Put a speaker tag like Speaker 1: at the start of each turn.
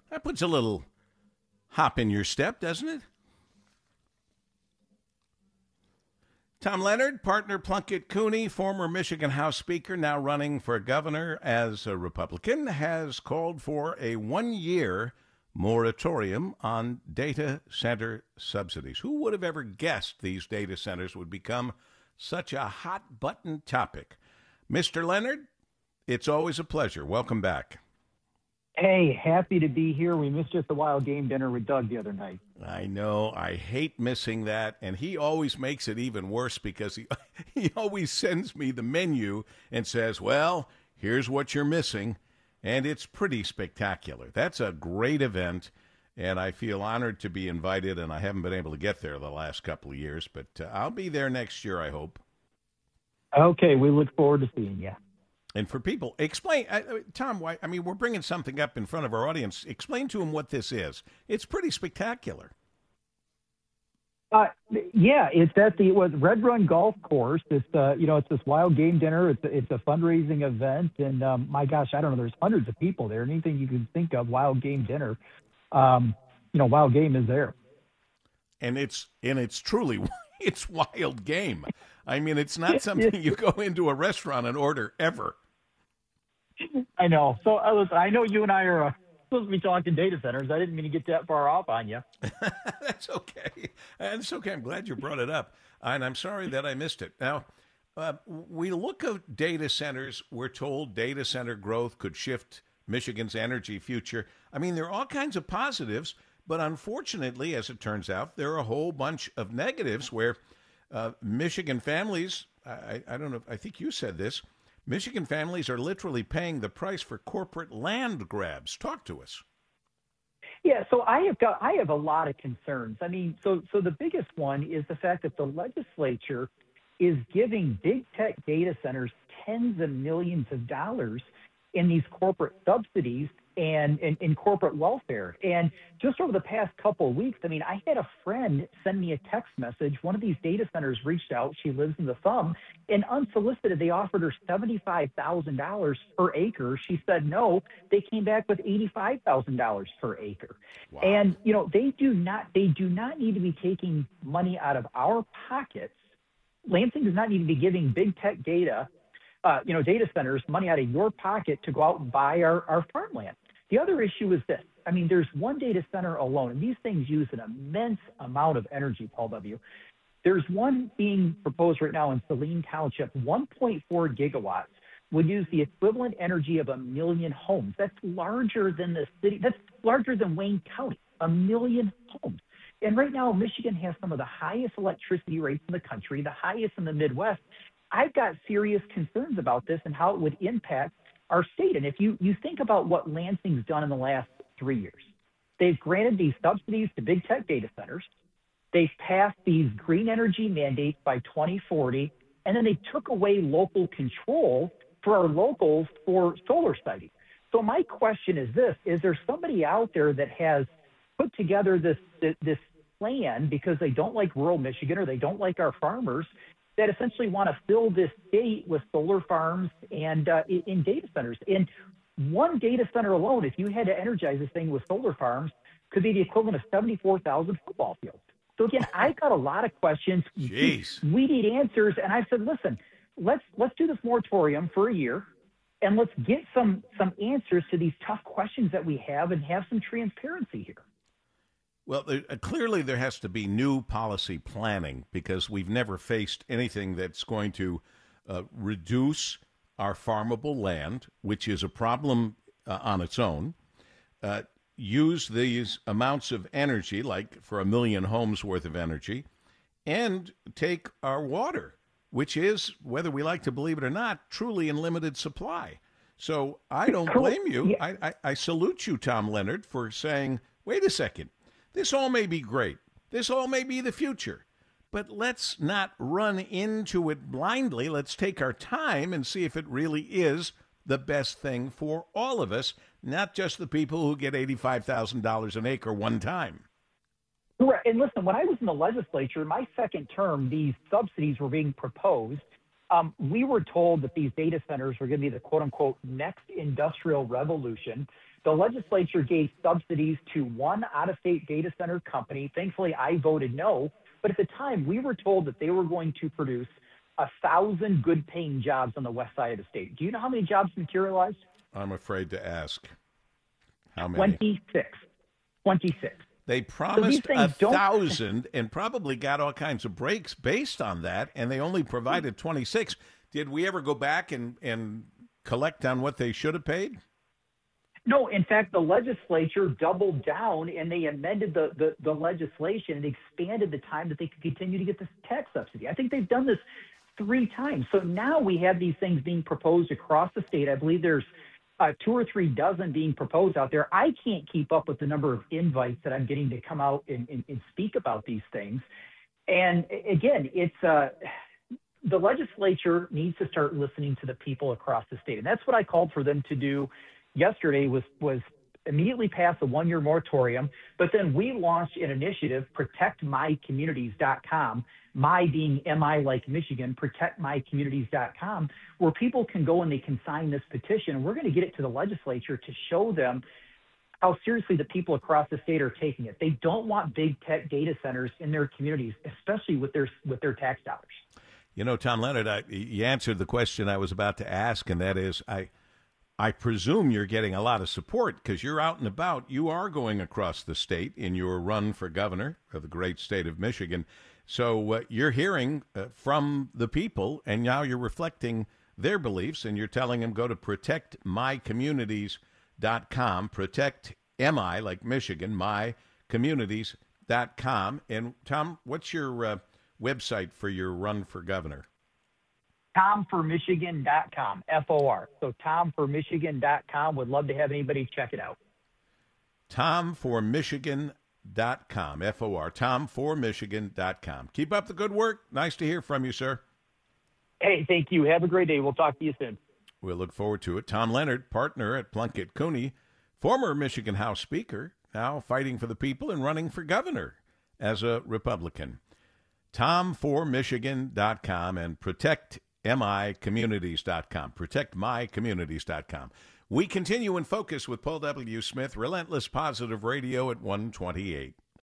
Speaker 1: That puts a little hop in your step, doesn't it? Tom Leonard, partner Plunkett Cooney, former Michigan House Speaker, now running for governor as a Republican, has called for a 1-year moratorium on data center subsidies. Who would have ever guessed these data centers would become such a hot button topic? Mr. Leonard, it's always a pleasure. Welcome back.
Speaker 2: Hey, happy to be here. We missed just the wild game dinner with Doug the other night.
Speaker 1: I know. I hate missing that. And he always makes it even worse because he always sends me the menu and says, well, here's what you're missing. And it's pretty spectacular. That's a great event. And I feel honored to be invited. And I haven't been able to get there the last couple of years. But I'll be there next year, I hope.
Speaker 2: Okay, we look forward to seeing you.
Speaker 1: And for people, explain, Tom, why, I mean, we're bringing something up in front of our audience. Explain to them what this is. It's pretty spectacular.
Speaker 2: Yeah, it's at the Red Run Golf Course. It's it's this wild game dinner. It's a fundraising event, and my gosh, I don't know. There's hundreds of people there. Anything you can think of, wild game dinner. Wild game is there.
Speaker 1: And it's truly it's wild game. I mean, it's not something you go into a restaurant and order ever.
Speaker 2: I know. So I know you and I are supposed to be talking data centers. I didn't mean to get that far off on you.
Speaker 1: That's okay. It's okay. I'm glad you brought it up. And I'm sorry that I missed it. Now, we look at data centers. We're told data center growth could shift Michigan's energy future. I mean, there are all kinds of positives, but unfortunately, as it turns out, there are a whole bunch of negatives where Michigan families, I don't know, I think you said this, Michigan families are literally paying the price for corporate land grabs. Talk to us.
Speaker 2: Yeah, so I have a lot of concerns. I mean, so the biggest one is the fact that the legislature is giving big tech data centers tens of millions of dollars in these corporate subsidies and in corporate welfare. And just over the past couple of weeks, I mean, I had a friend send me a text message. One of these data centers reached out. She lives in the Thumb, and unsolicited, they offered her $75,000 per acre. She said no. They came back with $85,000 per acre.
Speaker 1: Wow.
Speaker 2: And they do not need to be taking money out of our pockets. Lansing does not need to be giving big tech data centers money out of your pocket to go out and buy our farmland. The other issue is this. I mean, there's one data center alone, and these things use an immense amount of energy, Paul W. There's one being proposed right now in Saline Township, 1.4 gigawatts, would use the equivalent energy of 1 million homes. That's larger than the city. That's larger than Wayne County, 1 million homes. And right now, Michigan has some of the highest electricity rates in the country, the highest in the Midwest. I've got serious concerns about this and how it would impact our state. And if you think about what Lansing's done in the last 3 years, they've granted these subsidies to big tech data centers. They've passed these green energy mandates by 2040, and then they took away local control for our locals for solar siting. So my question is this: is there somebody out there that has put together this plan because they don't like rural Michigan or they don't like our farmers, that essentially want to fill this state with solar farms and in data centers? And one data center alone, if you had to energize this thing with solar farms, could be the equivalent of 74,000 football fields. So again, I've got a lot of questions.
Speaker 1: Jeez.
Speaker 2: We need answers. And I said, listen, let's do this moratorium for a year, and let's get some answers to these tough questions that we have and have some transparency here.
Speaker 1: Well, clearly there has to be new policy planning because we've never faced anything that's going to reduce our farmable land, which is a problem on its own, use these amounts of energy, like for 1 million homes worth of energy, and take our water, which is, whether we like to believe it or not, truly in limited supply. So I don't blame you.
Speaker 2: Yeah.
Speaker 1: I salute you, Tom Leonard, for saying, wait a second. This all may be great. This all may be the future. But let's not run into it blindly. Let's take our time and see if it really is the best thing for all of us, not just the people who get $85,000 an acre one time.
Speaker 2: Correct. And listen, when I was in the legislature, my second term, these subsidies were being proposed. We were told that these data centers were going to be the quote-unquote next industrial revolution. The legislature gave subsidies to one out-of-state data center company. Thankfully, I voted no. But at the time, we were told that they were going to produce 1,000 good-paying jobs on the west side of the state. Do you know how many jobs materialized?
Speaker 1: I'm afraid to ask. How many?
Speaker 2: 26. 26.
Speaker 1: They promised 1,000 and probably got all kinds of breaks based on that, and they only provided 26. Did we ever go back and collect on what they should have paid?
Speaker 2: No, in fact, the legislature doubled down and they amended the legislation and expanded the time that they could continue to get this tax subsidy. I think they've done this 3 times. So now we have these things being proposed across the state. I believe there's 2 or 3 dozen being proposed out there. I can't keep up with the number of invites that I'm getting to come out and speak about these things. And again, it's the legislature needs to start listening to the people across the state. And that's what I called for them to do yesterday was immediately pass a 1-year moratorium. But then we launched an initiative, protectmycommunities.com, my being MI like Michigan, protectmycommunities.com, where people can go and they can sign this petition. And we're going to get it to the legislature to show them how seriously the people across the state are taking it. They don't want big tech data centers in their communities, especially with their tax dollars.
Speaker 1: You know, Tom Leonard, you answered the question I was about to ask, and that is, I presume you're getting a lot of support because you're out and about. You are going across the state in your run for governor of the great state of Michigan. So you're hearing from the people, and now you're reflecting their beliefs, and you're telling them go to protectmycommunities.com, protect MI like Michigan, mycommunities.com. And Tom, what's your website for your run for governor?
Speaker 2: TomForMichigan.com, FOR. So TomForMichigan.com. Would love to have anybody check it out.
Speaker 1: TomForMichigan.com, FOR. TomForMichigan.com. Keep up the good work. Nice to hear from you, sir.
Speaker 2: Hey, thank you. Have a great day. We'll talk to you soon.
Speaker 1: We'll look forward to it. Tom Leonard, partner at Plunkett Cooney, former Michigan House Speaker, now fighting for the people and running for governor as a Republican. TomForMichigan.com and ProtectMyCommunities.com. ProtectMyCommunities.com. We continue in focus with Paul W. Smith, Relentless Positive Radio at 128.